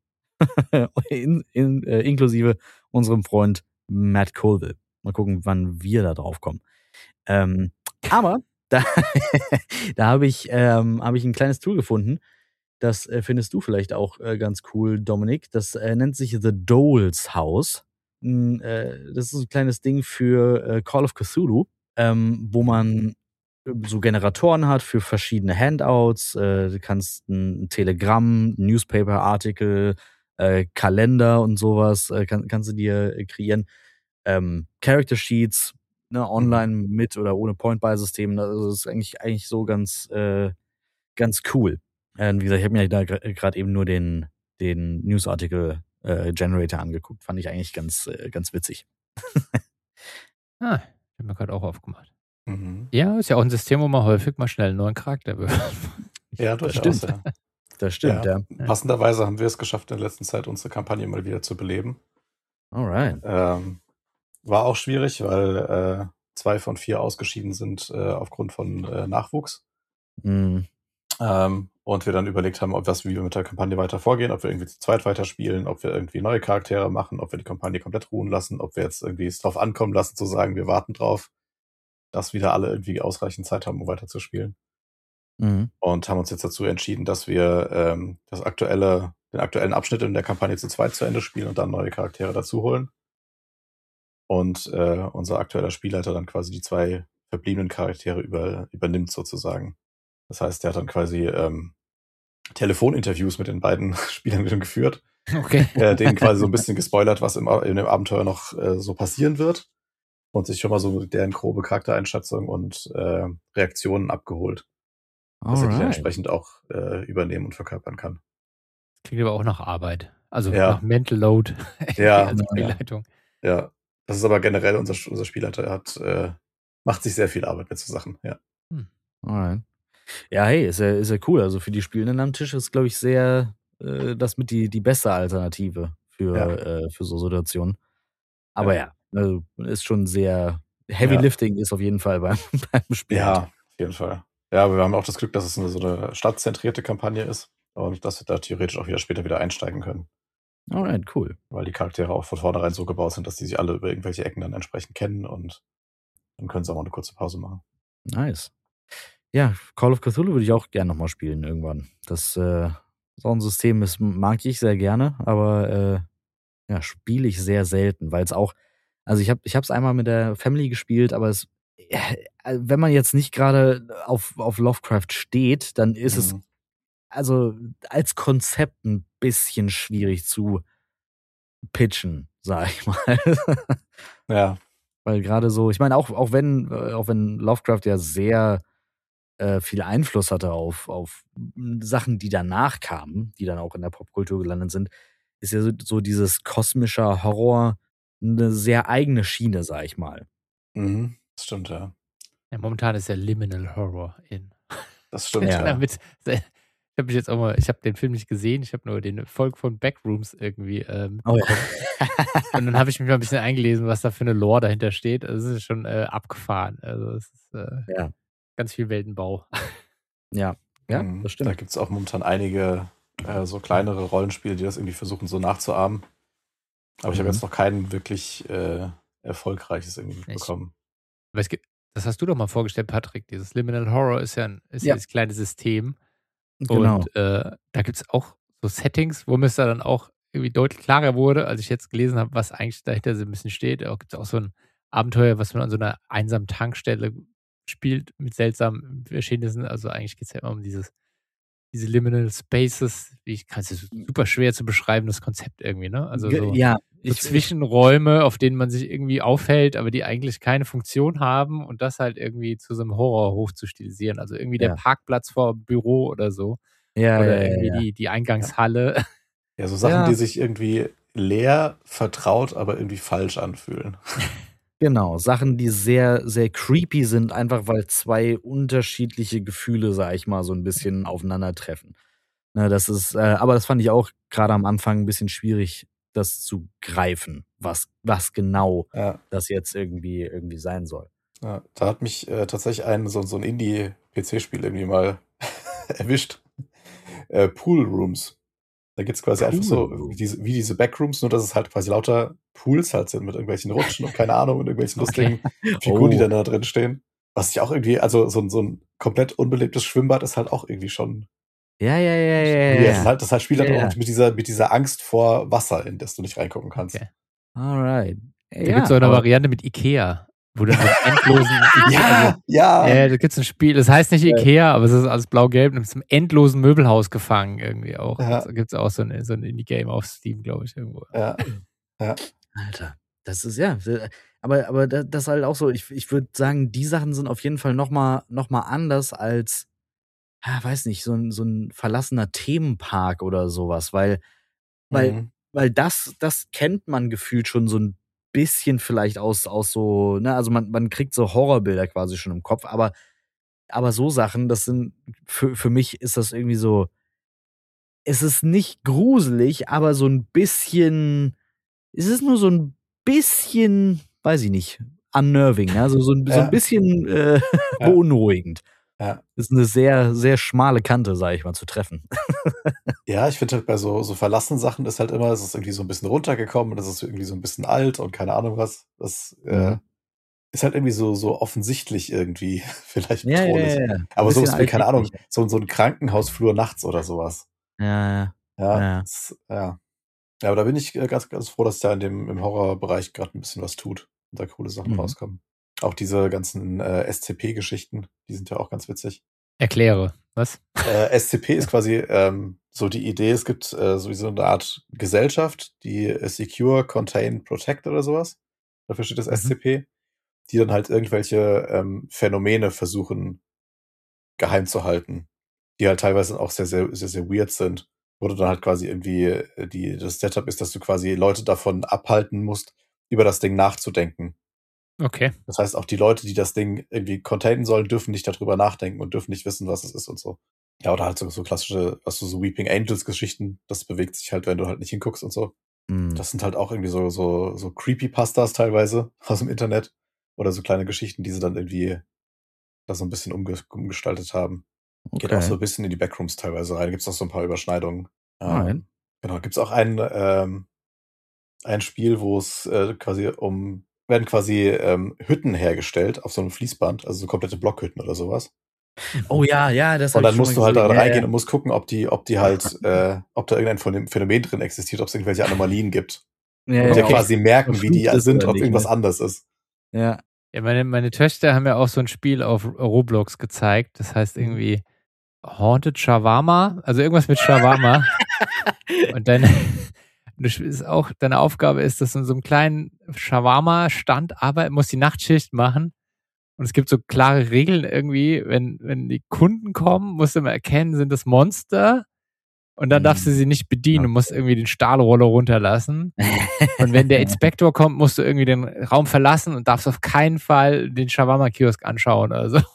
In in äh, inklusive unserem Freund Matt Colville. Mal gucken, wann wir da drauf kommen. Ähm, aber da da habe ich ähm, habe ich 'n kleines Tool gefunden. Das, äh, findest du vielleicht auch, äh, ganz cool, Dominik. Das, äh, nennt sich The Dole's House. Hm, äh, das ist so 'n kleines Ding für, äh, Call of Cthulhu, ähm, wo Mhm. man, äh, so Generatoren hat für verschiedene Handouts. Äh, du kannst 'n 'n Telegramm, Newspaper-Artikel, äh, Kalender und sowas äh, kann kannst du dir, äh, kreieren. Ähm, Character Sheets, ne, Mhm. online mit oder ohne Point-Buy-System. Also, das ist eigentlich eigentlich so ganz, äh ganz cool. Ähm, wie gesagt, ich habe mir da gerade eben nur den den Newsartikel, äh, Generator angeguckt. Fand ich eigentlich ganz äh, ganz witzig. Ah, ich habe mir gerade auch aufgemacht. Mhm. Ja, ist ja auch ein System, wo man häufig mal schnell einen neuen Charakter wird. Ja, Das durchaus, stimmt. ja. Das stimmt, Ja, ja. Ja. passenderweise haben wir es geschafft, in der letzten Zeit unsere Kampagne mal wieder zu beleben. Alright. Ähm, war auch schwierig, weil äh, zwei von vier ausgeschieden sind äh, aufgrund von äh, Nachwuchs. Mhm. Ähm, und wir dann überlegt haben, ob was, wie wir mit der Kampagne weiter vorgehen, ob wir irgendwie zu zweit weiterspielen, ob wir irgendwie neue Charaktere machen, ob wir die Kampagne komplett ruhen lassen, ob wir jetzt irgendwie es drauf ankommen lassen, zu sagen, wir warten drauf, dass wieder alle irgendwie ausreichend Zeit haben, um weiterzuspielen. Mhm. Und haben uns jetzt dazu entschieden, dass wir ähm, das aktuelle, den aktuellen Abschnitt in der Kampagne zu zweit zu Ende spielen und dann neue Charaktere dazu holen. Und äh, unser aktueller Spielleiter dann quasi die zwei verbliebenen Charaktere über, übernimmt sozusagen. Das heißt, der hat dann quasi ähm, Telefoninterviews mit den beiden Spielern geführt Okay. äh, denen quasi so ein bisschen gespoilert, was im, in dem Abenteuer noch äh, so passieren wird. Und sich schon mal so deren grobe Charaktereinschätzung und äh, Reaktionen abgeholt. Dass er die dann Alright. entsprechend auch äh, übernehmen und verkörpern kann. Klingt aber auch nach Arbeit. Also Ja. nach Mental Load Ja, als ja. Spielleitung. Ja, das ist aber generell unser, unser Spielleiter. Er hat, äh, macht sich sehr viel Arbeit mit so Sachen, ja. Hm. Alright. Ja, hey, ist ja, ist ja cool. Also für die Spielenden am Tisch ist, glaube ich, sehr äh, das mit die, die beste Alternative für, Ja. äh, für so Situationen. Aber Ja. ja, also ist schon sehr Heavy Ja. Lifting ist auf jeden Fall beim, beim Spiel. Ja, auf jeden Fall. Ja, aber wir haben auch das Glück, dass es eine, so eine stadtzentrierte Kampagne ist und dass wir da theoretisch auch wieder später wieder einsteigen können. Alright, cool. Weil die Charaktere auch von vornherein so gebaut sind, dass die sich alle über irgendwelche Ecken dann entsprechend kennen und dann können sie auch mal eine kurze Pause machen. Nice. Ja, Call of Cthulhu würde ich auch gerne nochmal spielen irgendwann. Das äh, so ein System ist, mag ich sehr gerne, aber äh, ja, spiele ich sehr selten, weil es auch, also ich habe ich es einmal mit der Family gespielt, aber es, äh, wenn man jetzt nicht gerade auf, auf Lovecraft steht, dann ist es Mhm. also als Konzept ein bisschen schwierig zu pitchen, sag ich mal. Ja. Weil gerade so, ich meine, auch, auch wenn, äh, auch wenn Lovecraft ja sehr äh, viel Einfluss hatte auf, auf Sachen, die danach kamen, die dann auch in der Popkultur gelandet sind, ist ja so, so dieses kosmischer Horror eine sehr eigene Schiene, sag ich mal. Mhm. Das stimmt, ja. Ja, momentan ist ja Liminal Horror in. Das stimmt, Ja. ja. Damit, ich habe mich jetzt auch mal, ich habe den Film nicht gesehen, ich habe nur den Erfolg von Backrooms irgendwie äh, Oh mitbekommen. ja. Und dann habe ich mich mal ein bisschen eingelesen, was da für eine Lore dahinter steht. Also es ist schon äh, abgefahren. Also es ist äh, Ja. ganz viel Weltenbau. Ja, ja, Mhm. das Da stimmt. gibt es auch momentan einige äh, so kleinere Rollenspiele, die das irgendwie versuchen so nachzuahmen. Aber ich habe Mhm. jetzt noch kein wirklich äh, erfolgreiches irgendwie mitbekommen. Aber es gibt, das hast du doch mal vorgestellt, Patrick. Dieses Liminal Horror ist ja ein ist Ja. ja das kleine System. Genau. Und äh, da gibt es auch so Settings, wo mir es da dann auch irgendwie deutlich klarer wurde, als ich jetzt gelesen habe, was eigentlich dahinter so ein bisschen steht. Da gibt es auch so ein Abenteuer, was man an so einer einsamen Tankstelle spielt, mit seltsamen Geschehnissen. Also eigentlich geht es ja immer um dieses, diese Liminal Spaces. Wie ich kann es super schwer zu beschreiben, das Konzept irgendwie, ne? Also Ge- so, ja, so ich, ich, Zwischenräume, auf denen man sich irgendwie aufhält, aber die eigentlich keine Funktion haben und das halt irgendwie zu so einem Horror hochzustilisieren. Also irgendwie der Ja. Parkplatz vor dem Büro oder so. ja, Oder ja, irgendwie ja, ja. die, die Eingangshalle. Ja, so Sachen, Ja. die sich irgendwie leer, vertraut, aber irgendwie falsch anfühlen. Genau, Sachen, die sehr, sehr creepy sind, einfach weil zwei unterschiedliche Gefühle, sag ich mal, so ein bisschen aufeinandertreffen. Ne, das ist, äh, aber das fand ich auch gerade am Anfang ein bisschen schwierig, das zu greifen, was, was genau Ja, das jetzt irgendwie, irgendwie sein soll. ja. Da hat mich äh, tatsächlich ein so, so ein Indie-P C-Spiel irgendwie mal erwischt. Äh, Pool Rooms. Da gibt es quasi einfach so Pool wie diese, wie diese Backrooms, nur dass es halt quasi lauter Pools halt sind mit irgendwelchen Rutschen und keine Ahnung und irgendwelchen lustigen Figuren, die Oh. dann da drin stehen. Was ich auch irgendwie, also so, ein- so ein komplett unbelebtes Schwimmbad ist halt auch irgendwie schon. Ja, ja, ja, ja, weird. ja. Das, halt, das halt spielt halt Ja, auch ja. mit dieser, mit dieser Angst vor Wasser, in das du nicht reingucken kannst. Okay. Alright. Da gibt es auch eine Variante mit Ikea, wo du einen endlosen Ikea, also, ja. ja, da gibt es ein Spiel, das heißt nicht Ikea, aber es ist alles blau-gelb und es ist im endlosen Möbelhaus gefangen irgendwie auch. Ja. Da gibt es auch so ein, so ein Indie-Game auf Steam, glaube ich, irgendwo. Ja. Ja. Alter, das ist ja, aber, aber das ist halt auch so, ich, ich würde sagen, die Sachen sind auf jeden Fall nochmal noch mal anders als, ja, weiß nicht, so ein, so ein verlassener Themenpark oder sowas, weil, weil, Mhm. weil das, das kennt man gefühlt schon so ein bisschen vielleicht aus, aus so, ne, also man, man kriegt so Horrorbilder quasi schon im Kopf, aber, aber so Sachen, das sind, für, für mich ist das irgendwie so, es ist nicht gruselig, aber so ein bisschen, es ist nur so ein bisschen, weiß ich nicht, unnerving, ne? Also so ein, so Ja. ein bisschen äh, Ja. beunruhigend. Ja. Ist eine sehr, sehr schmale Kante, sag ich mal, zu treffen. Ja, ich finde halt bei so, so verlassenen Sachen ist halt immer, es ist irgendwie so ein bisschen runtergekommen und es ist irgendwie so ein bisschen alt und keine Ahnung was. Das äh, Mhm. ist halt irgendwie so, so offensichtlich irgendwie vielleicht Ja, ja, bedrohlich. ja, ja. Ein Aber bisschen sowas wie, keine Ahnung, alltäglich. so, so ein Krankenhausflur nachts oder sowas. Ja, ja. Ja, Ja. das, ja. Ja, aber da bin ich äh, ganz, ganz froh, dass da in dem, im Horrorbereich gerade ein bisschen was tut und da coole Sachen Mhm. rauskommen. Auch diese ganzen äh, S C P-Geschichten, die sind ja auch ganz witzig. Erkläre, was? Äh, S C P ist quasi ähm, so die Idee, es gibt äh, sowieso eine Art Gesellschaft, die äh, Secure, Contain, Protect oder sowas. Dafür steht das Mhm. S C P, die dann halt irgendwelche ähm, Phänomene versuchen geheim zu halten, die halt teilweise auch sehr, sehr, sehr, sehr weird sind, wo du dann halt quasi irgendwie äh, die, das Setup ist, dass du quasi Leute davon abhalten musst, über das Ding nachzudenken. Okay. Das heißt, auch die Leute, die das Ding irgendwie containen sollen, dürfen nicht darüber nachdenken und dürfen nicht wissen, was es ist und so. Ja, oder halt so, so klassische, was du so Weeping Angels Geschichten, das bewegt sich halt, wenn du halt nicht hinguckst und so. Mhm. Das sind halt auch irgendwie so, so, so Creepypastas teilweise aus dem Internet. Oder so kleine Geschichten, die sie dann irgendwie da so ein bisschen umge umgestaltet haben. Geht auch so Okay. ein bisschen in die Backrooms teilweise rein. Gibt's auch so ein paar Überschneidungen. Alright. Ähm, genau, gibt's auch ein, ähm, ein Spiel, wo es äh, quasi um, werden quasi ähm, Hütten hergestellt auf so einem Fließband, also so komplette Blockhütten oder sowas. Oh ja, ja, das Und habe ich dann schon mal musst du halt gesehen. da Ja, reingehen ja. und musst gucken, ob die, ob die halt, äh, ob da irgendein Phänomen Phänomen drin existiert, ob es irgendwelche Anomalien gibt. Ja, Und ja, dir Okay. quasi merken, wie die verflucht ist sind, oder ob nicht, irgendwas ne? anders ist. Ja. Ja, meine, meine Töchter haben ja auch so ein Spiel auf Roblox gezeigt. Das heißt Mhm. irgendwie Haunted Shawarma. Also irgendwas mit Shawarma. Und deine, das ist auch, deine Aufgabe ist, dass du in so einem kleinen Shawarma-Stand arbeiten musst, die Nachtschicht machen. Und es gibt so klare Regeln irgendwie, wenn, wenn die Kunden kommen, musst du immer erkennen, sind das Monster. Und dann darfst du Mhm. sie nicht bedienen. Du musst Okay. irgendwie den Stahlroller runterlassen. Und wenn der Inspektor kommt, musst du irgendwie den Raum verlassen und darfst auf keinen Fall den Shawarma-Kiosk anschauen oder so.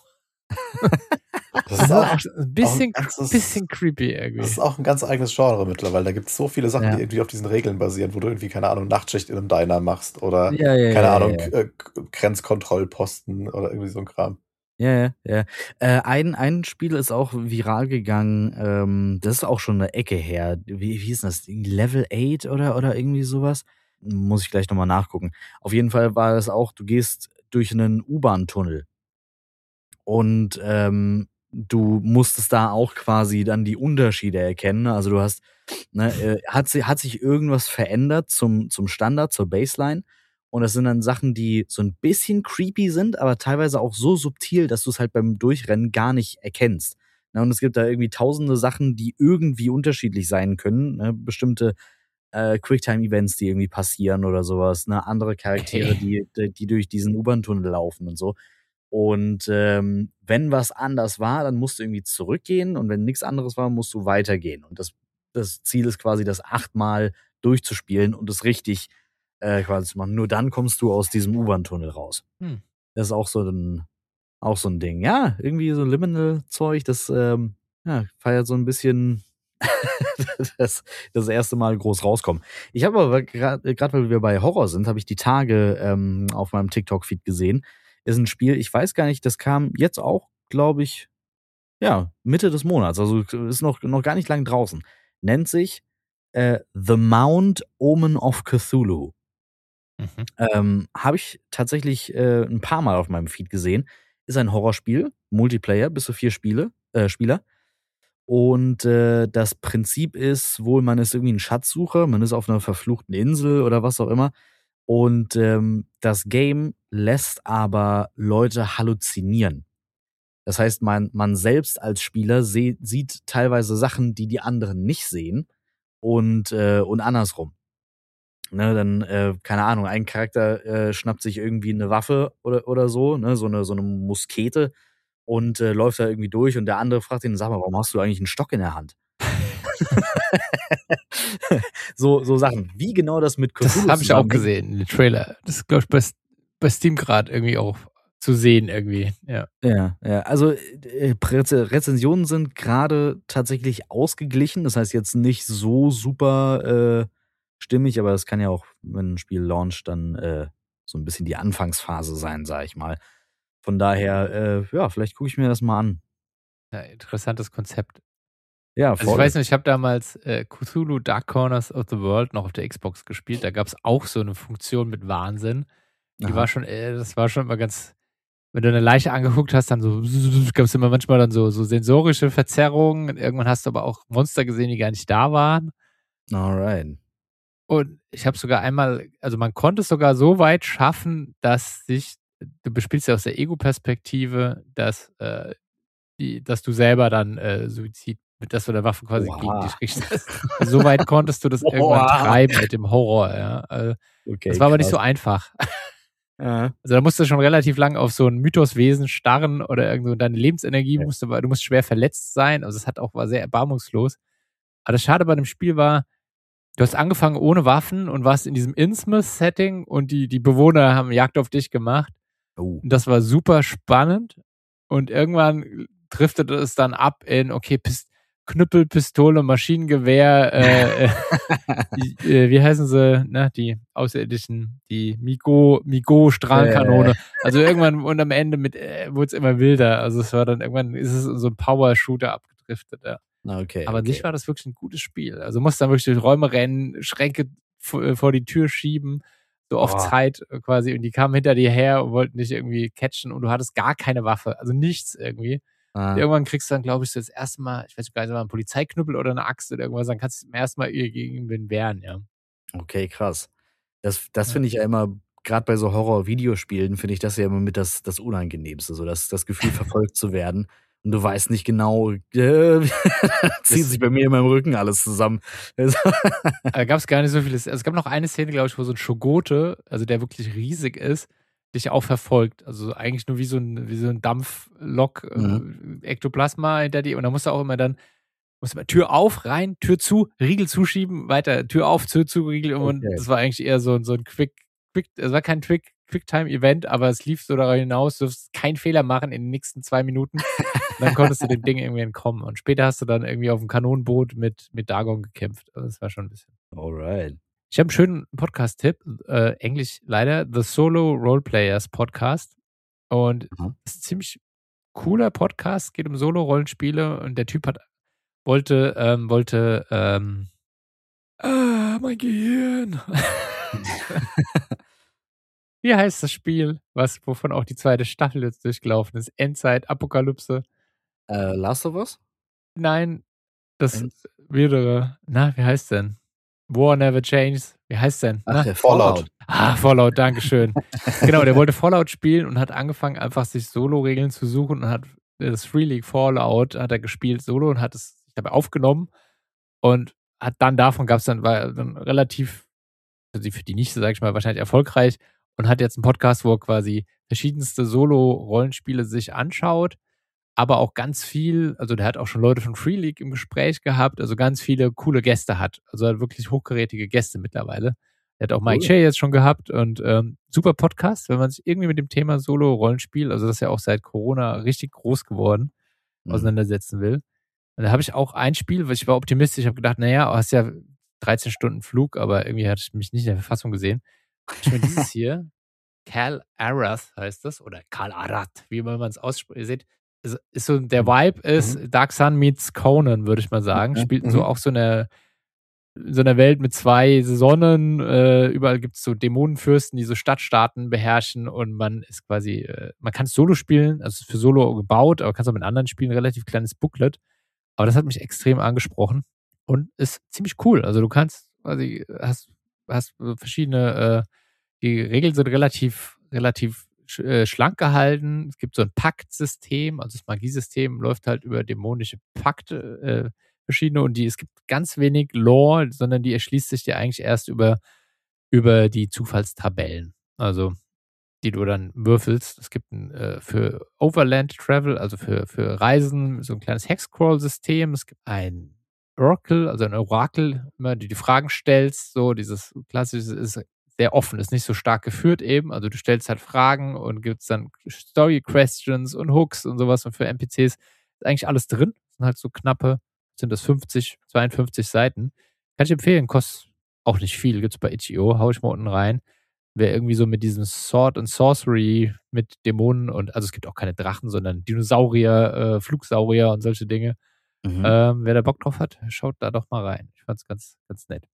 Das Das ist ist auch, auch ein auch ein bisschen, ganzes, bisschen creepy das irgendwie. ist auch ein ganz eigenes Genre mittlerweile. Da gibt es so viele Sachen, die Ja. irgendwie auf diesen Regeln basieren, wo du irgendwie, keine Ahnung, Nachtschicht in einem Diner machst oder, Ja, ja, keine ja, Ahnung, ja. äh, Grenzkontrollposten oder irgendwie so ein Kram. Ja, ja, ja. Äh, ein, ein Spiel ist auch viral gegangen, ähm, das ist auch schon eine Ecke her. Wie, wie hieß das? Level acht oder, oder irgendwie sowas? Muss ich gleich nochmal nachgucken. Auf jeden Fall war es auch, du gehst durch einen U-Bahn-Tunnel und ähm, du musstest da auch quasi dann die Unterschiede erkennen. Also du hast, ne, äh, hat, si- hat sich irgendwas verändert zum, zum Standard, zur Baseline. Und das sind dann Sachen, die so ein bisschen creepy sind, aber teilweise auch so subtil, dass du es halt beim Durchrennen gar nicht erkennst. Ne, und es gibt da irgendwie tausende Sachen, die irgendwie unterschiedlich sein können. Ne? Bestimmte äh, Quicktime-Events, die irgendwie passieren oder sowas. Ne? Andere Charaktere, Okay. die, die die durch diesen U-Bahn-Tunnel laufen und so. Und ähm, wenn was anders war, dann musst du irgendwie zurückgehen und wenn nichts anderes war, musst du weitergehen. Und das, das Ziel ist quasi, das achtmal durchzuspielen und es richtig äh, quasi zu machen. Nur dann kommst du aus diesem U-Bahn-Tunnel raus. Hm. Das ist auch so ein, auch so ein Ding. Ja, irgendwie so Liminal-Zeug, das ähm, ja, feiert so ein bisschen das, das erste Mal groß rauskommen. Ich habe aber gerade, gerade weil wir bei Horror sind, habe ich die Tage ähm, auf meinem TikTok-Feed gesehen. Ist ein Spiel, ich weiß gar nicht, das kam jetzt auch, glaube ich, ja, Mitte des Monats. Also ist noch, noch gar nicht lang draußen. Nennt sich äh, The Mount Omen of Cthulhu. Mhm. Ähm, habe ich tatsächlich äh, ein paar Mal auf meinem Feed gesehen. Ist ein Horrorspiel, Multiplayer, bis zu vier Spiele, äh, Spieler. Und äh, das Prinzip ist wohl, man ist irgendwie ein Schatzsucher, man ist auf einer verfluchten Insel oder was auch immer. Und ähm, das Game lässt aber Leute halluzinieren. Das heißt, man, man selbst als Spieler seh, sieht teilweise Sachen, die die anderen nicht sehen und, äh, und andersrum. Ne, dann, äh, keine Ahnung, ein Charakter äh, schnappt sich irgendwie eine Waffe oder, oder so, ne, so eine, so eine Muskete und äh, läuft da irgendwie durch und der andere fragt ihn, sag mal, warum hast du eigentlich einen Stock in der Hand? so, so Sachen. Wie genau das mit Das Cthulhu habe ich auch zusammenhängt. gesehen, den Trailer. Das ist, glaube ich, bei, bei Steam gerade irgendwie auch zu sehen irgendwie. Ja. Ja, ja. Also äh, Reze- Rezensionen sind gerade tatsächlich ausgeglichen. Das heißt jetzt nicht so super äh, stimmig, aber es kann ja auch, wenn ein Spiel launcht, dann äh, so ein bisschen die Anfangsphase sein, sag ich mal. Von daher, äh, ja, vielleicht gucke ich mir das mal an. Ja, interessantes Konzept. Ja, Also ich voll. weiß nicht, ich habe damals äh, Cthulhu Dark Corners of the World noch auf der Xbox gespielt. Da gab es auch so eine Funktion mit Wahnsinn. Die Aha. war schon, äh, das war schon immer ganz, wenn du eine Leiche angeguckt hast, dann so gab es immer manchmal dann so, so sensorische Verzerrungen. Irgendwann hast du aber auch Monster gesehen, die gar nicht da waren. Alright. Und ich habe sogar einmal, also man konnte es sogar so weit schaffen, dass sich, du bespielst ja aus der Ego-Perspektive, dass, äh, die, dass du selber dann äh, Suizid mit dass du der Waffe quasi Oha. gegen dich richtest. Also so weit konntest du das irgendwann Oha. treiben mit dem Horror, ja. Also, Okay, das war aber nicht krass. so einfach. Ja. Also da musst du schon relativ lang auf so ein Mythoswesen starren oder irgendwo deine Lebensenergie, Ja. musst du, du musst schwer verletzt sein. Also es hat auch, war sehr erbarmungslos. Aber das Schade bei dem Spiel war, du hast angefangen ohne Waffen und warst in diesem Innsmouth-Setting und die, die Bewohner haben Jagd auf dich gemacht. Oh. Und das war super spannend. Und irgendwann driftete es dann ab in, okay, Pist- Knüppel, Pistole, Maschinengewehr, äh, die, äh, wie heißen sie, ne, die Außerirdischen, die Migo, Migo-Strahlenkanone. Äh. Also irgendwann und am Ende mit, äh, wurde es immer wilder. Also es war dann irgendwann, ist es in so ein Power-Shooter abgedriftet, ja. Okay, Aber an okay. sich war das wirklich ein gutes Spiel. Also musst dann wirklich durch Räume rennen, Schränke vor, vor die Tür schieben, so auf Oh. Zeit quasi. Und die kamen hinter dir her und wollten dich irgendwie catchen und du hattest gar keine Waffe. Also nichts irgendwie. Ah. Irgendwann kriegst du dann, glaube ich, so das erste Mal, ich weiß gar nicht, mal einen Polizeiknüppel oder eine Axt oder irgendwas, dann kannst du zum ersten Mal gegen wen wehren, ja. Okay, krass. Das, das Ja. finde ich ja immer, gerade bei so Horror-Videospielen, finde ich das ja immer mit das, das Unangenehmste, so das, das Gefühl, verfolgt zu werden. Und du weißt nicht genau, äh, zieht sich bei mir immer im Rücken alles zusammen. Da gab es gar nicht so vieles. Also es gab noch eine Szene, glaube ich, wo so ein Shogote, also der wirklich riesig ist, dich auch verfolgt. Also eigentlich nur wie so ein, wie so ein Dampflok, Mhm. äh, Ektoplasma hinter dir. Und da musst du auch immer dann, musst du immer Tür auf, rein, Tür zu, Riegel zuschieben, weiter, Tür auf, Tür zu, Riegel. Und Okay. das war eigentlich eher so, so ein Quick, Quick, es war kein Quick, Quicktime-Event, aber es lief so darüber hinaus, du darfst keinen Fehler machen in den nächsten zwei Minuten. Und dann konntest du dem Ding irgendwie entkommen. Und später hast du dann irgendwie auf dem Kanonenboot mit, mit Dagon gekämpft. Also das war schon ein bisschen. Alright. Ich habe einen schönen Podcast-Tipp, äh, Englisch leider, The Solo Roleplayers Podcast. Und Mhm. das ist ein ziemlich cooler Podcast, geht um Solo-Rollenspiele und der Typ hat, wollte, ähm, wollte, ähm, ah, mein Gehirn. Wie heißt das Spiel, was, wovon auch die zweite Staffel jetzt durchgelaufen ist? Endzeit, Apokalypse. Äh, Last of Us? Nein, das End- mehrere. Na, wie heißt denn? War Never Changes. Wie heißt denn? Ach, Na? der Fallout. Fallout. Ah, Fallout, Dankeschön. Genau, der wollte Fallout spielen und hat angefangen, einfach sich Solo-Regeln zu suchen und hat das Free League Fallout hat er gespielt solo und hat es dabei aufgenommen und hat dann davon gab es dann, war dann relativ, also für die Nische, sag ich mal, wahrscheinlich erfolgreich und hat jetzt einen Podcast, wo er quasi verschiedenste Solo-Rollenspiele sich anschaut, aber auch ganz viel, also der hat auch schon Leute von Free League im Gespräch gehabt, also ganz viele coole Gäste hat, also hat wirklich hochkarätige Gäste mittlerweile. Er hat auch Mike Cool. Shea jetzt schon gehabt und ähm, super Podcast, wenn man sich irgendwie mit dem Thema Solo-Rollenspiel, also das ist ja auch seit Corona richtig groß geworden, Mhm. auseinandersetzen will. Und da habe ich auch ein Spiel, weil ich war optimistisch, ich habe gedacht, naja, du hast ja dreizehn Stunden Flug, aber irgendwie hatte ich mich nicht in der Verfassung gesehen. Ich meine, dieses hier, Cal Arath heißt das, oder Cal Arath, wie immer man es ausspricht. Ihr seht, ist, ist so, der Vibe ist Mhm. Dark Sun meets Conan, würde ich mal sagen. Okay. Spielt Mhm. so auch so eine so einer Welt mit zwei Sonnen, äh, überall gibt es so Dämonenfürsten, die so Stadtstaaten beherrschen und man ist quasi, äh, man kann es Solo spielen, also es ist für Solo gebaut, aber kannst auch mit anderen spielen, relativ kleines Booklet. Aber das hat mich extrem angesprochen und ist ziemlich cool. Also du kannst quasi, hast, hast verschiedene, äh, die Regeln sind relativ, relativ sch- äh, schlank gehalten. Es gibt so ein Paktsystem, also das Magiesystem läuft halt über dämonische Pakte, äh, verschiedene und die, es gibt ganz wenig Lore, sondern die erschließt sich dir eigentlich erst über, über die Zufallstabellen. Also die du dann würfelst. Es gibt ein, äh, für Overland Travel, also für, für Reisen, so ein kleines Hexcrawl-System. Es gibt ein Oracle, also ein Orakel, immer die die Fragen stellst. So dieses klassische ist sehr offen, ist nicht so stark geführt eben. Also du stellst halt Fragen und gibt's dann Story-Questions und Hooks und sowas. Und für N P Cs ist eigentlich alles drin. Das sind halt so knappe, sind das fünfzig, zweiundfünfzig Seiten. Kann ich empfehlen, kostet auch nicht viel. Gibt's bei itch punkt io, hau ich mal unten rein. Wer irgendwie so mit diesem Sword and Sorcery mit Dämonen und, also es gibt auch keine Drachen, sondern Dinosaurier, äh, Flugsaurier und solche Dinge. Mhm. Ähm, wer da Bock drauf hat, schaut da doch mal rein. Ich fand's ganz, ganz nett.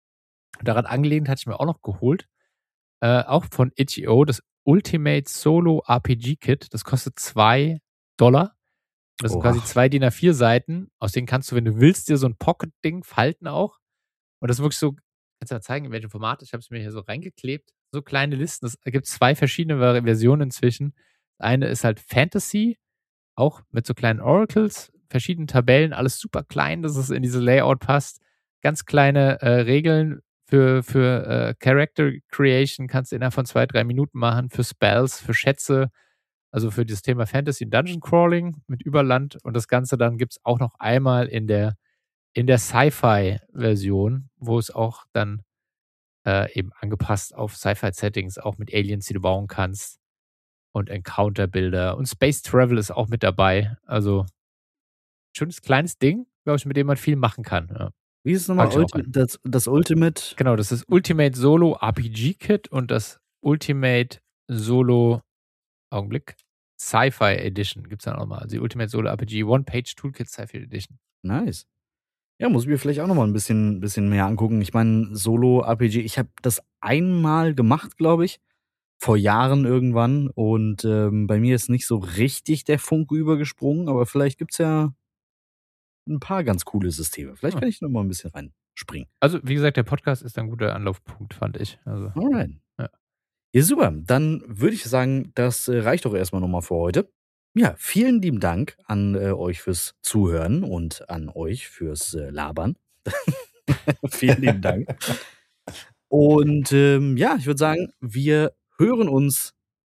Daran angelehnt hatte ich mir auch noch geholt, äh, auch von itch punkt io, das Ultimate Solo R P G Kit. Das kostet zwei Dollar. Das sind Oha. quasi zwei D I N A vier Seiten, aus denen kannst du, wenn du willst, dir so ein Pocket-Ding falten auch. Und das ist wirklich so, kannst du mal zeigen, in welchem Format. Ich habe es mir hier so reingeklebt. So kleine Listen. Es gibt zwei verschiedene Vari- Versionen inzwischen. Eine ist halt Fantasy, auch mit so kleinen Oracles. verschiedenen Tabellen, alles super klein, dass es in diese Layout passt. Ganz kleine äh, Regeln für, für äh, Character Creation kannst du innerhalb von zwei, drei Minuten machen, für Spells, für Schätze, also für das Thema Fantasy und Dungeon Crawling mit Überland. Und das Ganze dann gibt es auch noch einmal in der, in der Sci-Fi-Version, wo es auch dann äh, eben angepasst auf Sci-Fi-Settings, auch mit Aliens, die du bauen kannst. Und Encounter-Bilder. Und Space Travel ist auch mit dabei. Also, schönes kleines Ding, glaube ich, mit dem man viel machen kann. Ja. Wie ist es nochmal? Mag ich auch Ulti- an. das, das Ultimate. Genau, das ist Ultimate Solo R P G Kit und das Ultimate Solo, Augenblick, Sci-Fi Edition gibt es dann auch mal. Also die Ultimate Solo R P G One-Page Toolkit Sci-Fi Edition. Nice. Ja, muss ich mir vielleicht auch nochmal ein bisschen, bisschen mehr angucken. Ich meine, Solo-R P G, ich habe das einmal gemacht, glaube ich. Vor Jahren irgendwann. Und ähm, bei mir ist nicht so richtig der Funke übergesprungen, aber vielleicht gibt's ja ein paar ganz coole Systeme. Vielleicht Ja. kann ich noch mal ein bisschen reinspringen. Also, wie gesagt, der Podcast ist ein guter Anlaufpunkt, fand ich. Also, Alright. Ja. Ja, super. Dann würde ich sagen, das äh, reicht doch erstmal nochmal für heute. Ja, vielen lieben Dank an äh, euch fürs Zuhören und an euch fürs äh, Labern. Vielen lieben Dank. Und ähm, ja, ich würde sagen, wir hören uns.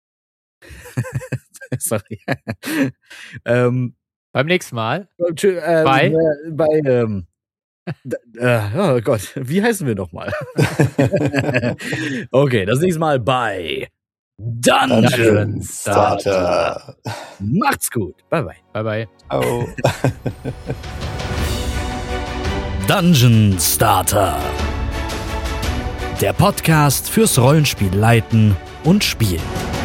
Sorry. ähm, beim nächsten Mal. tschö, äh, Bei? äh, bei ähm, d- äh, oh Gott, wie heißen wir nochmal? Okay, das nächste Mal bei Dungeon Dungeon Starter. Starter. Macht's gut. Bye bye. Bye, bye. Oh. Dungeon Starter. Der Podcast fürs Rollenspiel leiten und spielen.